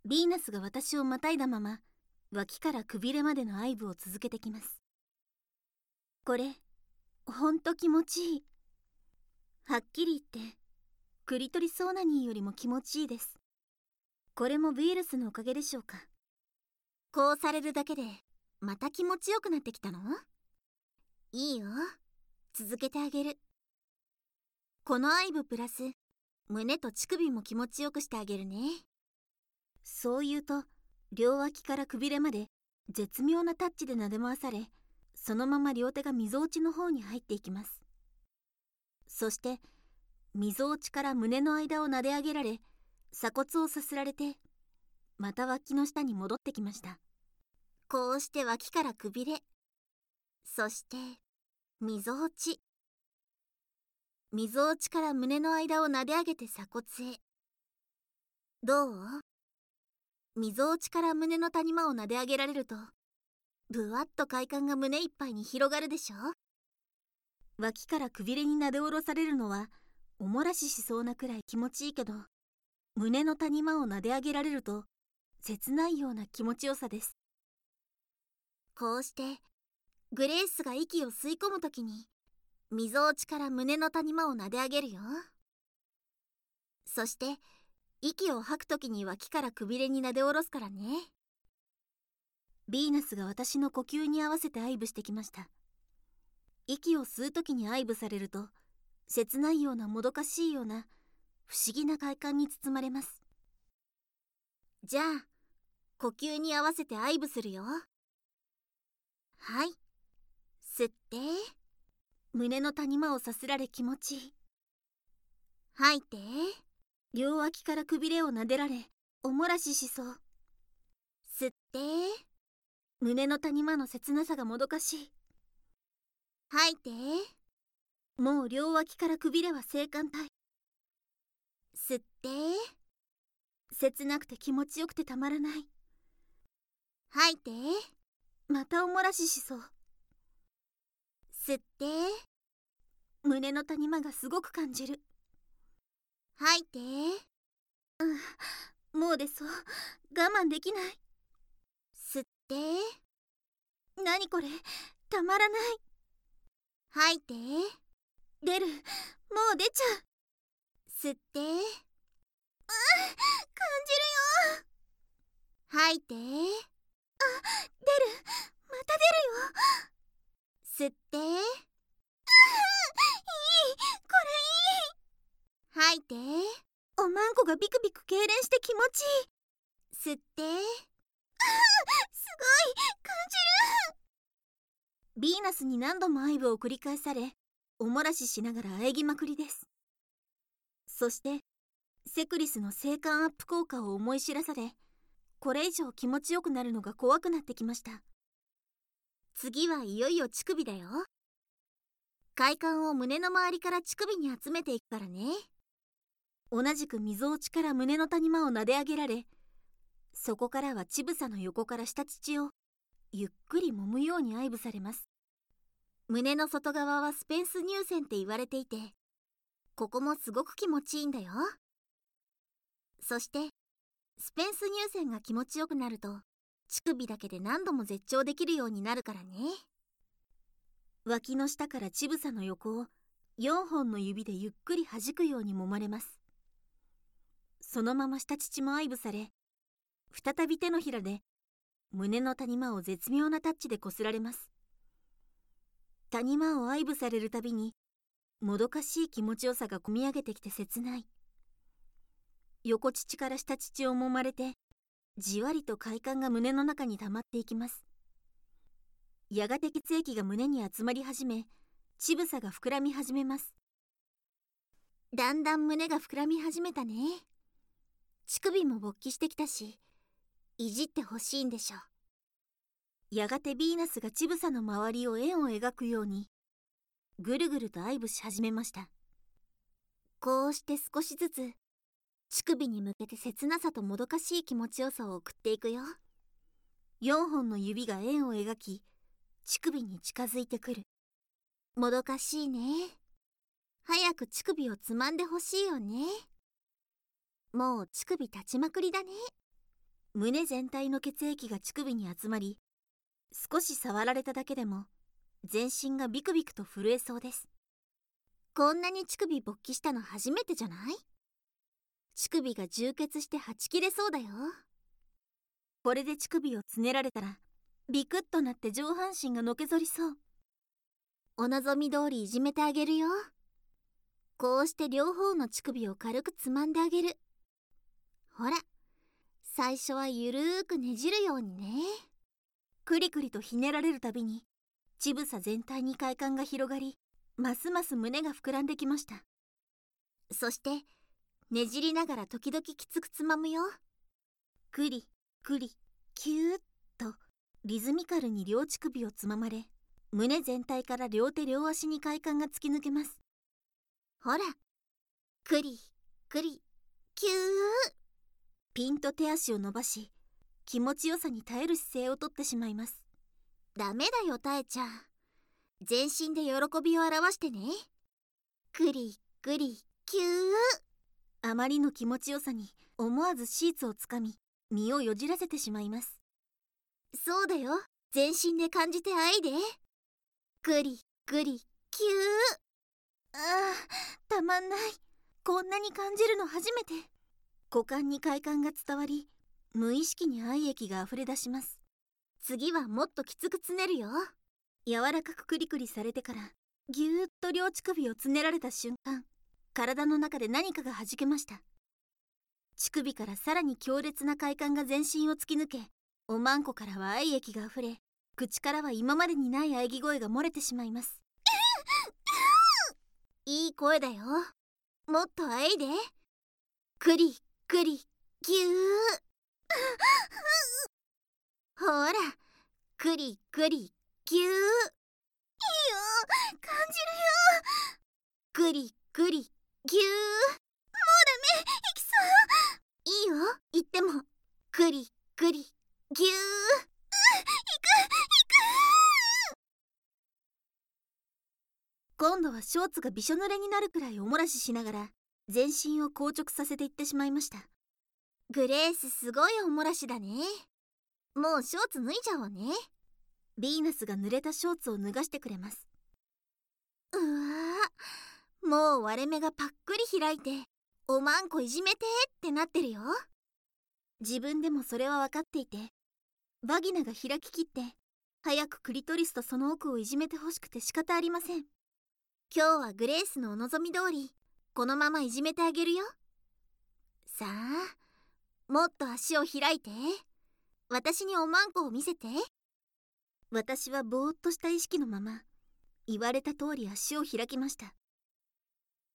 ヴィーナスが私をまたいだまま脇からくびれまでの愛撫を続けてきます。これほんと気持ちいい。はっきり言ってクリトリスオナニーよりも気持ちいいです。これもウイルスのおかげでしょうか。こうされるだけでまた気持ちよくなってきたの？いいよ、続けてあげる。この愛撫プラス胸と乳首も気持ちよくしてあげるね。そう言うと両脇からくびれまで絶妙なタッチで撫で回され、そのまま両手がみぞおちの方に入っていきます。そしてみぞおちから胸の間を撫で上げられ、鎖骨をさすられてまた脇の下に戻ってきました。こうして脇からくびれ、そしてみぞおち、みぞおちから胸の間を撫で上げて鎖骨へ。どう？みぞおちから胸の谷間を撫で上げられるとぶわっと快感が胸いっぱいに広がるでしょ。脇からくびれに撫で下ろされるのはおもらししそうなくらい気持ちいいけど、胸の谷間を撫で上げられると切ないような気持ちよさです。こうしてグレースが息を吸い込むときにみぞおちから胸の谷間を撫で上げるよ。そして息を吐くときに脇からくびれに撫で下ろすからね。ヴィーナスが私の呼吸に合わせて愛撫してきました。息を吸うときに愛撫されると切ないようなもどかしいような不思議な快感に包まれます。じゃあ呼吸に合わせて愛撫するよ。はい、吸って胸の谷間をさすられ気持ちいい。吐いて両脇からくびれを撫でられおもらししそう。吸って胸の谷間の切なさがもどかしい。吐いてもう両脇からくびれは性感帯。吸って切なくて気持ちよくてたまらない。吐いてまたおもらししそう。吸って胸の谷間がすごく感じる。吐いて、もう出そう、我慢できない。吸って何これ、たまらない。吐いて出る、もう出ちゃう。吸って感じるよ。吐いて出る、また出るよ。吸っていい、これいい。吐いておまんこがビクビク痙攣して気持ちいい。吸ってすごい感じる。ヴィーナスに何度も愛撫を繰り返されおもらししながら喘ぎまくりです。そしてセクリスの性感アップ効果を思い知らされ、これ以上気持ちよくなるのが怖くなってきました。次はいよいよ乳首だよ。快感を胸の周りから乳首に集めていくからね。同じくみぞおちから胸の谷間を撫で上げられ、そこからは乳房の横から下乳をゆっくり揉むように愛撫されます。胸の外側はスペンス乳腺って言われていて、ここもすごく気持ちいいんだよ。そしてスペンス乳腺が気持ちよくなると乳首だけで何度も絶頂できるようになるからね。脇の下から乳房の横を4本の指でゆっくり弾くように揉まれます。そのまま下乳も愛撫され、再び手のひらで胸の谷間を絶妙なタッチでこすられます。谷間を愛撫されるたびにもどかしい気持ちよさがこみ上げてきて切ない。横乳から下乳を揉まれてじわりと快感が胸の中に溜まっていきます。やがて血液が胸に集まり始め、乳房が膨らみ始めます。だんだん胸が膨らみ始めたね。乳首も勃起してきたし、いじってほしいんでしょ。やがてヴィーナスが乳房の周りを円を描くようにぐるぐると愛撫し始めました。こうして少しずつ乳首に向けて切なさともどかしい気持ちよさを送っていくよ。4本の指が円を描き乳首に近づいてくる。もどかしいね。早く乳首をつまんでほしいよね。もう乳首立ちまくりだね。 胸全体の血液が乳首に集まり、少し触られただけでも全身がビクビクと震えそうです。こんなに乳首勃起したの初めてじゃない？乳首が充血してはち切れそうだよ。これで乳首をつねられたらビクッとなって上半身がのけぞりそう。お望み通りいじめてあげるよ。こうして両方の乳首を軽くつまんであげる。ほら、最初はゆるーくねじるようにね。クリクリとひねられるたびに乳房全体に快感が広がり、ますます胸が膨らんできました。そしてねじりながら時々きつくつまむよ。クリクリキューッとリズミカルに両乳首をつままれ、胸全体から両手両足に快感が突き抜けます。ほら、クリクリキュー。ピンと手足を伸ばし、気持ちよさに耐える姿勢をとってしまいます。ダメだよ耐えちゃん。全身で喜びを表してね。クリクリキュー。あまりの気持ちよさに思わずシーツをつかみ、身をよじらせてしまいます。そうだよ、全身で感じてあいで。クリクリキュー。たまんない。こんなに感じるの初めて。股間に快感が伝わり、無意識に愛液があふれ出します。次はもっときつくつねるよ。柔らかくクリクリされてからぎゅーっと両乳首をつねられた瞬間、体の中で何かがはじけました。乳首からさらに強烈な快感が全身を突き抜け、おまんこからは愛液があふれ、口からは今までにない喘ぎ声が漏れてしまいます。いい声だよ。もっとあいで。クリクリギュー。ほら、クリクリギュー。いいよ、感じるよ。クリクリギュー。もうダメ、行きそう。いいよ、言っても。クリクリギュー。行く。今度はショーツがびしょ濡れになるくらいおもらししながら全身を硬直させていってしまいました。グレースすごいおもらしだね。もうショーツ脱いじゃおうね。ヴィーナスが濡れたショーツを脱がしてくれます。うわー、もう割れ目がパックリ開いて、おまんこいじめてってなってるよ。自分でもそれは分かっていて、バギナが開ききって早くクリトリスとその奥をいじめてほしくて仕方ありません。今日はグレースのお望み通りこのままいじめてあげるよ。さあ、もっと足を開いて、私におまんこを見せて。私はぼーっとした意識のまま言われた通り足を開きました。